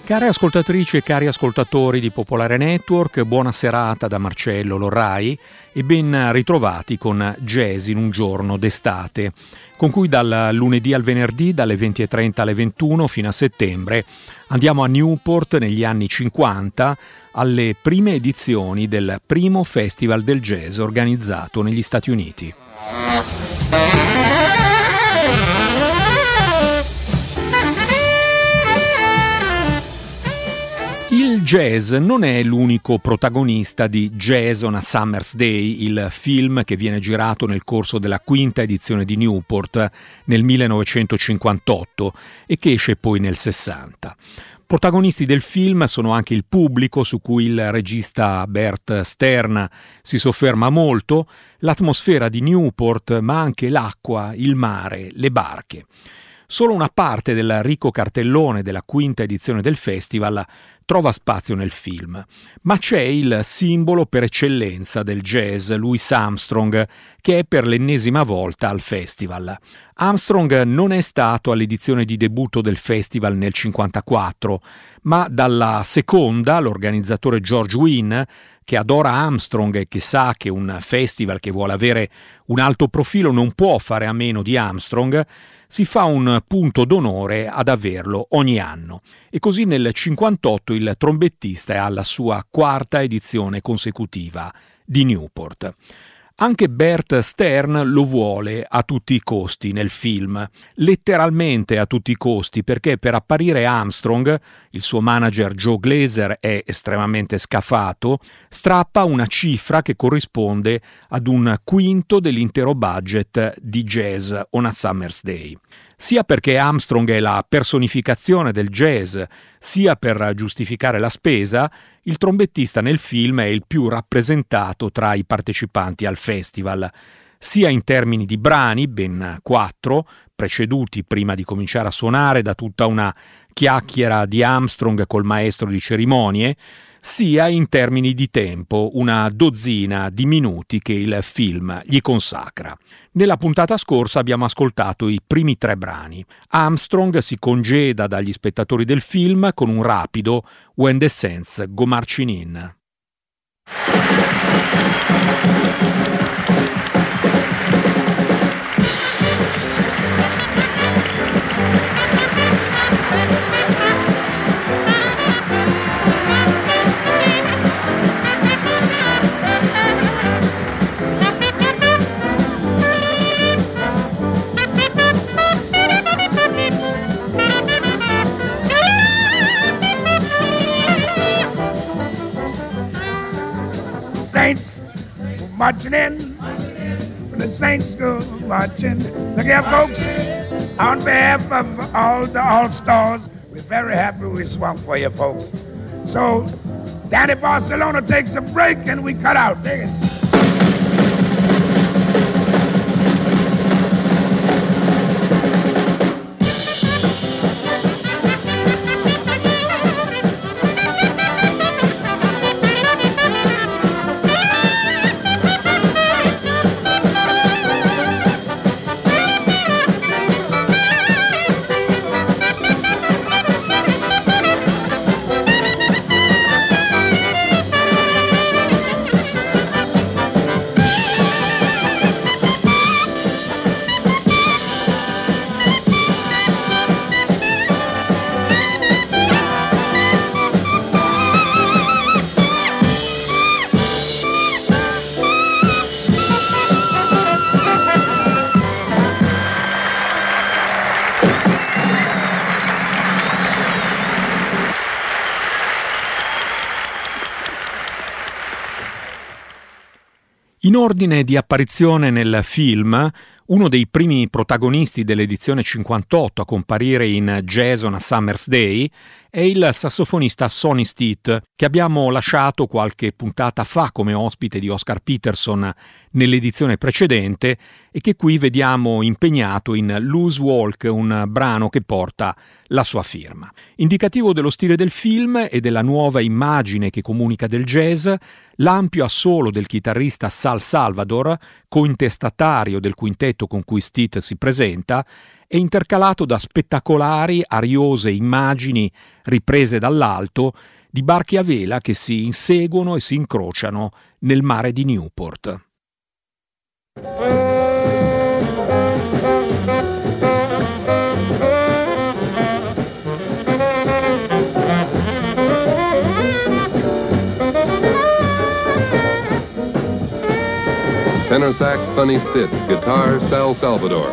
Care ascoltatrici e cari ascoltatori di Popolare Network, buona serata da Marcello Lorrai e ben ritrovati con Jazz in un giorno d'estate, con cui dal lunedì al venerdì, dalle 20:30 alle 21 fino a settembre, andiamo a Newport negli anni 50 alle prime edizioni del primo Festival del Jazz organizzato negli Stati Uniti. Il jazz non è l'unico protagonista di Jazz on a Summer's Day, il film che viene girato nel corso della quinta edizione di Newport nel 1958 e che esce poi nel 60. Protagonisti del film sono anche il pubblico, su cui il regista Bert Stern si sofferma molto, l'atmosfera di Newport, ma anche l'acqua, il mare, le barche. Solo una parte del ricco cartellone della quinta edizione del festival trova spazio nel film, ma c'è il simbolo per eccellenza del jazz, Louis Armstrong, che è per l'ennesima volta al festival. Armstrong non è stato all'edizione di debutto del festival nel 1954, ma dalla seconda l'organizzatore George Wein, che adora Armstrong e che sa che un festival che vuole avere un alto profilo non può fare a meno di Armstrong, si fa un punto d'onore ad averlo ogni anno. E così nel 1958 il trombettista è alla sua quarta edizione consecutiva di Newport. Anche Bert Stern lo vuole a tutti i costi nel film, letteralmente a tutti i costi, perché per apparire Armstrong, il suo manager Joe Glaser è estremamente scafato, strappa una cifra che corrisponde ad un quinto dell'intero budget di Jazz on a Summer's Day. Sia perché Armstrong è la personificazione del jazz, sia per giustificare la spesa, il trombettista nel film è il più rappresentato tra i partecipanti al festival, sia in termini di brani, ben 4, preceduti prima di cominciare a suonare da tutta una chiacchiera di Armstrong col maestro di cerimonie, sia in termini di tempo, una dozzina di minuti che il film gli consacra. Nella puntata scorsa abbiamo ascoltato i primi 3 brani. Armstrong si congeda dagli spettatori del film con un rapido When the Saints Go Marching In. Saints go marching in, when the saints go marching. Look here, folks, on behalf of all the All-Stars, we're very happy we swung for you, folks. So, Danny Barcelona takes a break and we cut out. Dig it. In ordine di apparizione nel film, uno dei primi protagonisti dell'edizione 58 a comparire in Jazz on a Summer's Day è il sassofonista Sonny Stitt, che abbiamo lasciato qualche puntata fa come ospite di Oscar Peterson nell'edizione precedente e che qui vediamo impegnato in Loose Walk, un brano che porta la sua firma. Indicativo dello stile del film e della nuova immagine che comunica del jazz, l'ampio assolo del chitarrista Sal Salvador, cointestatario del quintetto quintetto con cui Stitt si presenta è intercalato da spettacolari, ariose immagini riprese dall'alto di barche a vela che si inseguono e si incrociano nel mare di Newport. Tenor sax, Sonny Stitt. Guitar, Sal Salvador.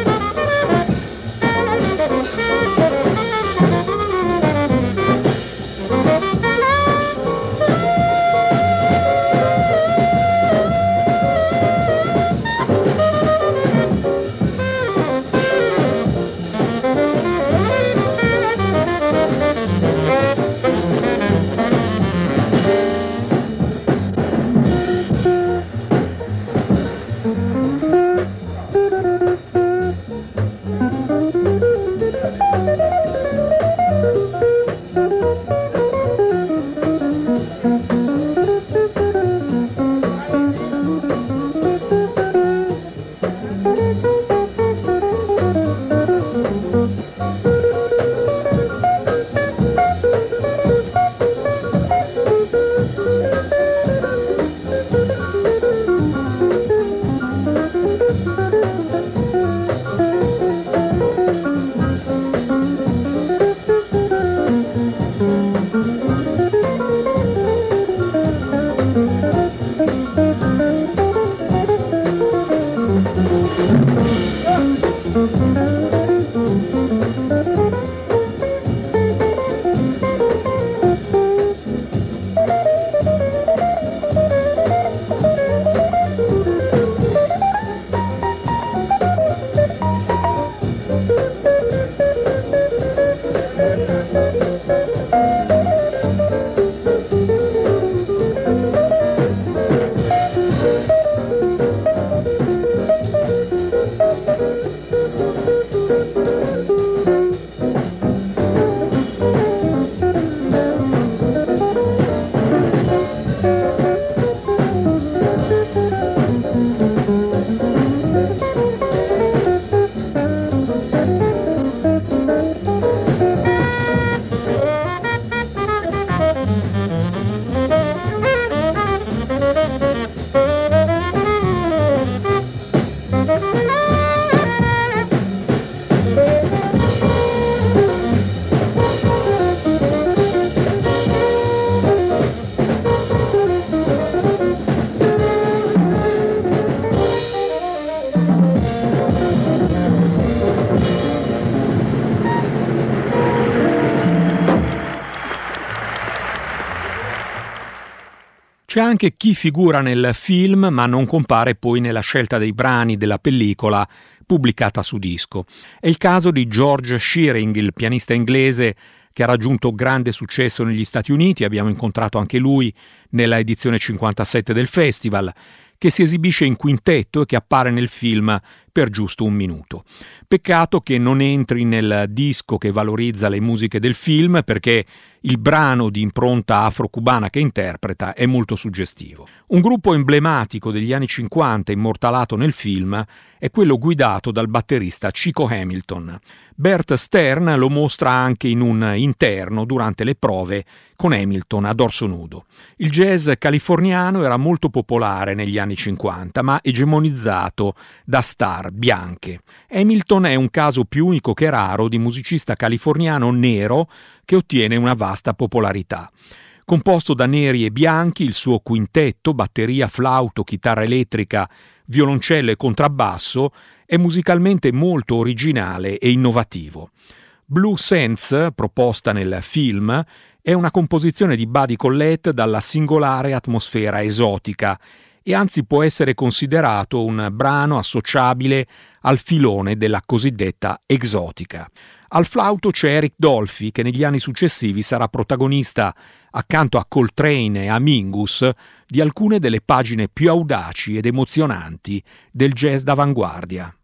C'è anche chi figura nel film ma non compare poi nella scelta dei brani della pellicola pubblicata su disco. È il caso di George Shearing, il pianista inglese che ha raggiunto grande successo negli Stati Uniti. Abbiamo incontrato anche lui nella edizione 57 del festival, che si esibisce in quintetto e che appare nel film per giusto un minuto. Peccato che non entri nel disco che valorizza le musiche del film, perché il brano di impronta afro-cubana che interpreta è molto suggestivo. Un gruppo emblematico degli anni 50 immortalato nel film è quello guidato dal batterista Chico Hamilton. Bert Stern lo mostra anche in un interno durante le prove con Hamilton a dorso nudo. Il jazz californiano era molto popolare negli anni 50, ma egemonizzato da star bianche. Hamilton è un caso più unico che raro di musicista californiano nero che ottiene una vasta popolarità. Composto da neri e bianchi, il suo quintetto, batteria, flauto, chitarra elettrica, violoncello e contrabbasso, è musicalmente molto originale e innovativo. Blue Sands, proposta nel film, è una composizione di Buddy Collette dalla singolare atmosfera esotica e anzi può essere considerato un brano associabile al filone della cosiddetta exotica. Al flauto c'è Eric Dolphy, che negli anni successivi sarà protagonista, accanto a Coltrane e a Mingus, di alcune delle pagine più audaci ed emozionanti del jazz d'avanguardia.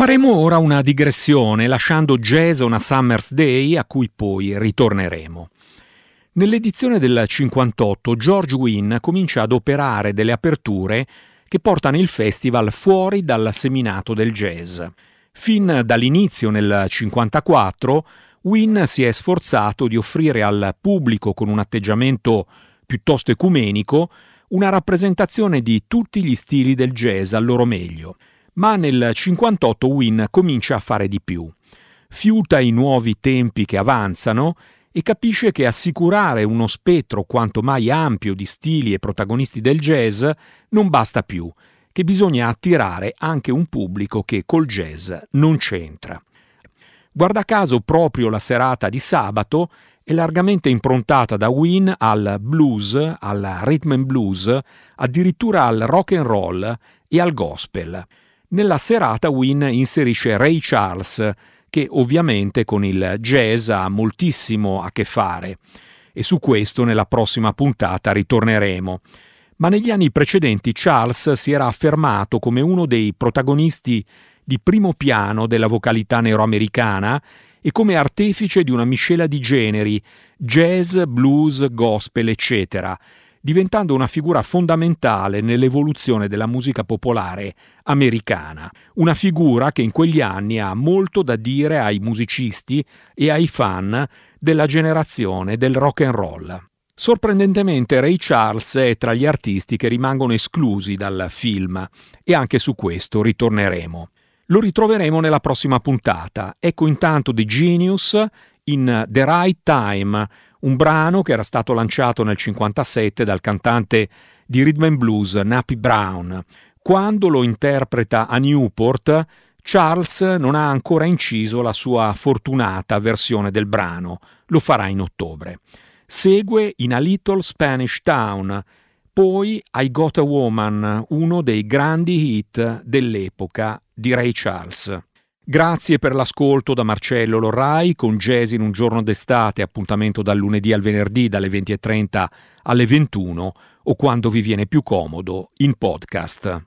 Faremo ora una digressione lasciando Jazz on a Summer's Day, a cui poi ritorneremo. Nell'edizione del 58 George Wein comincia ad operare delle aperture che portano il festival fuori dal seminato del jazz. Fin dall'inizio nel 54 Wein si è sforzato di offrire al pubblico, con un atteggiamento piuttosto ecumenico, una rappresentazione di tutti gli stili del jazz al loro meglio. Ma nel 58 Wein comincia a fare di più. Fiuta i nuovi tempi che avanzano e capisce che assicurare uno spettro quanto mai ampio di stili e protagonisti del jazz non basta più, che bisogna attirare anche un pubblico che col jazz non c'entra. Guarda caso proprio la serata di sabato è largamente improntata da Wein al blues, al rhythm and blues, addirittura al rock and roll e al gospel. Nella serata Wein inserisce Ray Charles, che ovviamente con il jazz ha moltissimo a che fare, e su questo nella prossima puntata ritorneremo. Ma negli anni precedenti Charles si era affermato come uno dei protagonisti di primo piano della vocalità neroamericana e come artefice di una miscela di generi, jazz, blues, gospel, eccetera, diventando una figura fondamentale nell'evoluzione della musica popolare americana. Una figura che in quegli anni ha molto da dire ai musicisti e ai fan della generazione del rock and roll. Sorprendentemente Ray Charles è tra gli artisti che rimangono esclusi dal film e anche su questo ritorneremo. Lo ritroveremo nella prossima puntata. Ecco intanto The Genius in The Right Time, un brano che era stato lanciato nel 1957 dal cantante di rhythm and blues Nappy Brown. Quando lo interpreta a Newport, Charles non ha ancora inciso la sua fortunata versione del brano, lo farà in ottobre. Segue In a Little Spanish Town, poi I Got a Woman, uno dei grandi hit dell'epoca di Ray Charles. Grazie per l'ascolto da Marcello Lorrai con Jazz in un giorno d'estate, appuntamento dal lunedì al venerdì dalle 20:30 alle 21 o quando vi viene più comodo in podcast.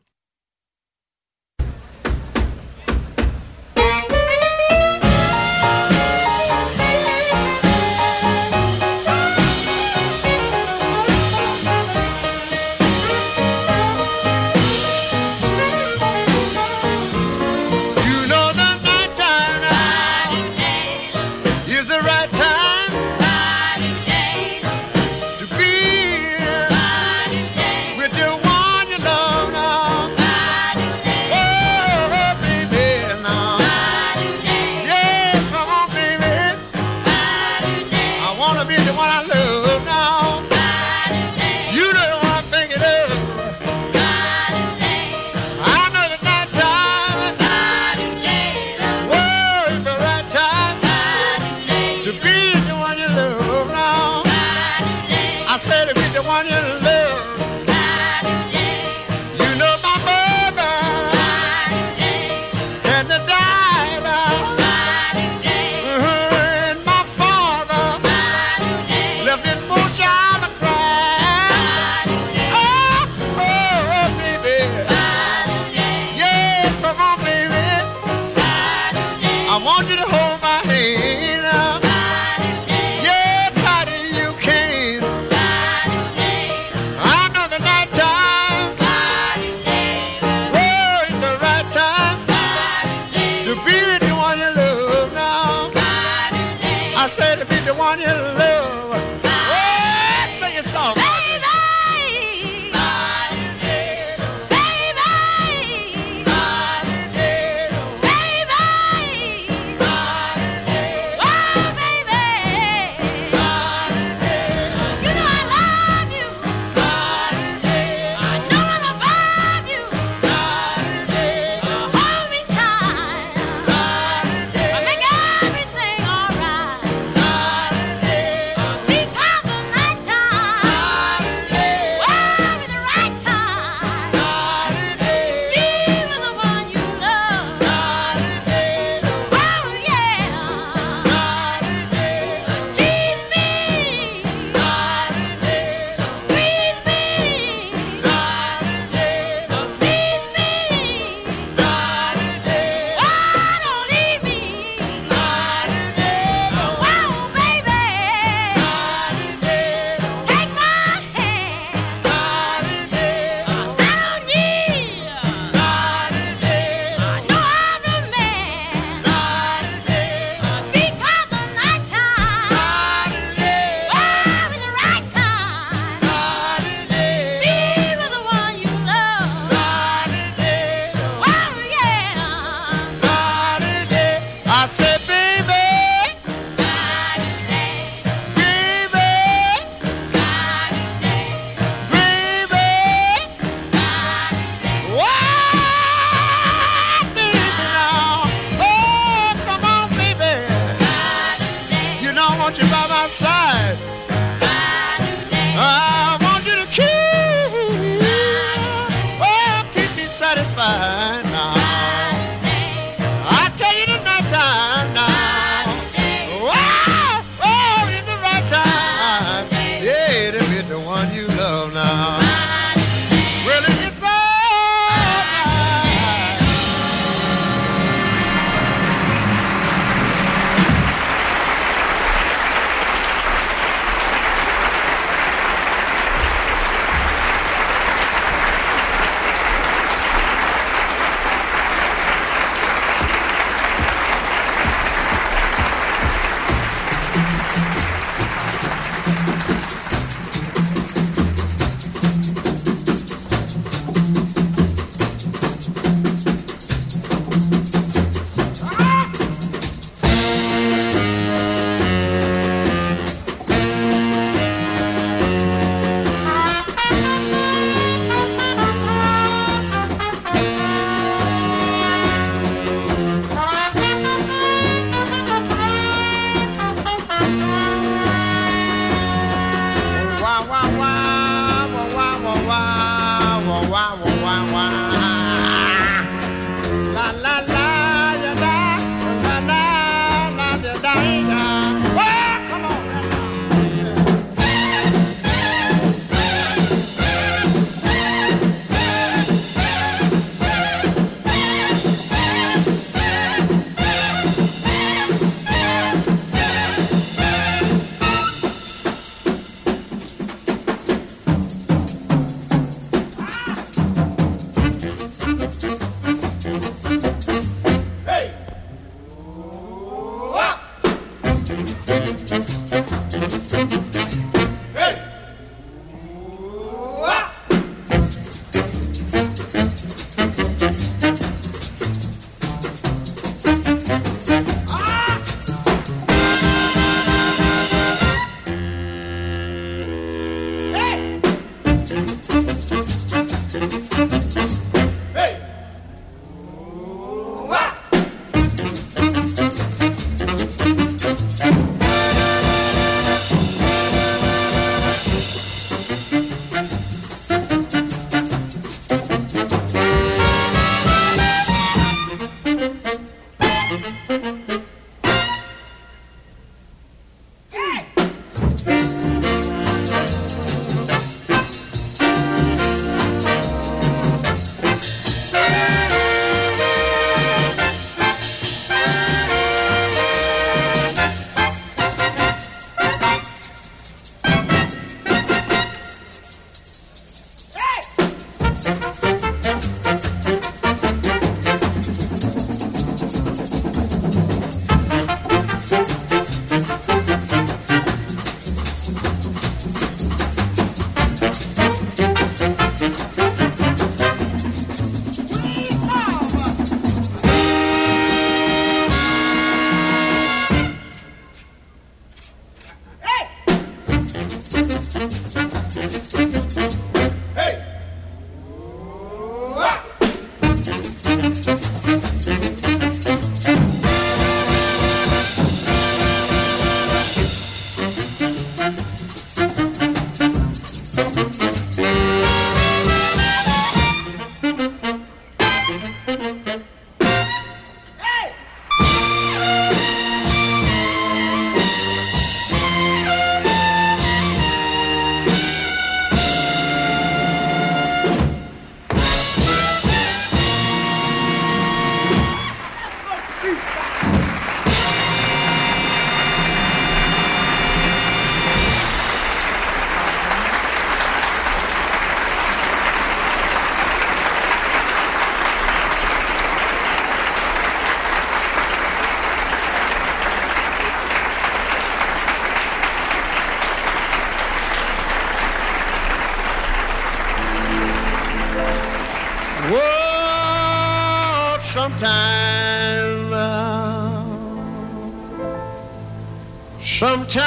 Sometimes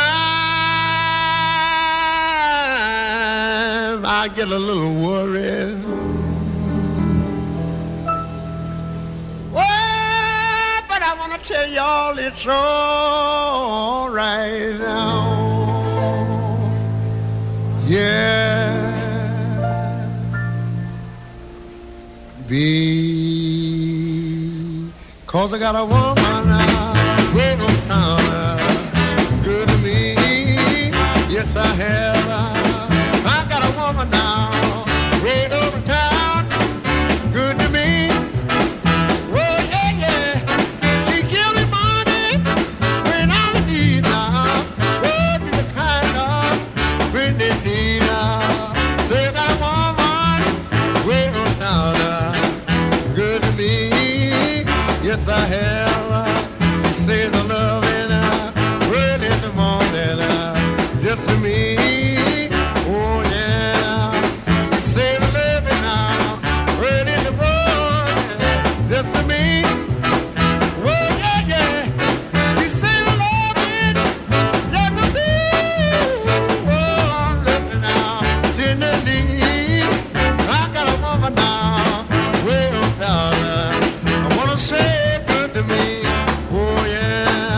I get a little worried. Well, but I want to tell y'all it's all right now. Yeah. Because I got a woman now, way on town. Good to me, yes I have. I got a woman now, way over town. Good to me, oh yeah, yeah. She give me money when I'm in need now. Oh, be the kind of friend in need now. Say I got a woman, way over town. Good to me, yes I have. She says I love it. Just to me, oh yeah, you say the living now, right in the morning, just to me, oh yeah, yeah, you say the living, just to me, oh I'm living now, tenderly, I got a woman now, way on down, I wanna say good to me, oh yeah.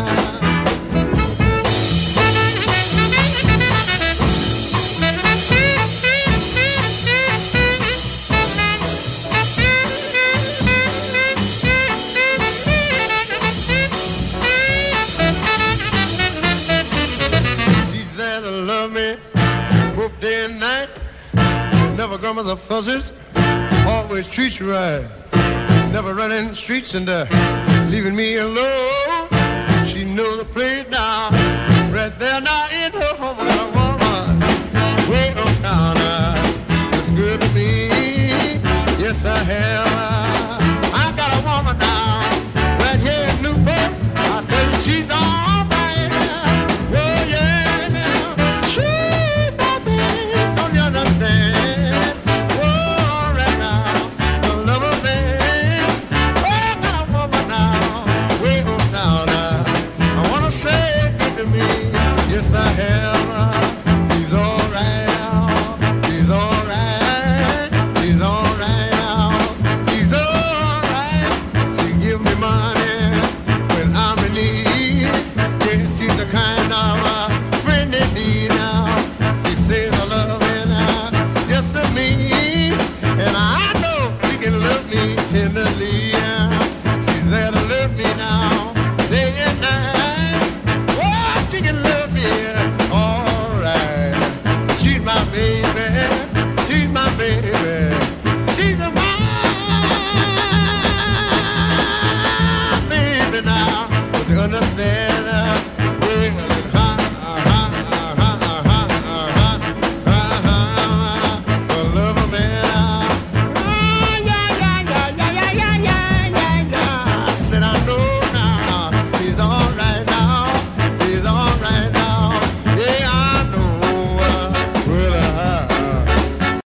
Never grumbles or fuzzes, always treats you right. Never running the streets and leaving me alone. She knows the place now, right there now in her home. I got a woman way on town. It's good to me, yes I have. I got a woman now, right here in Newport. I tell you she's all right. good to me. Yes, I have.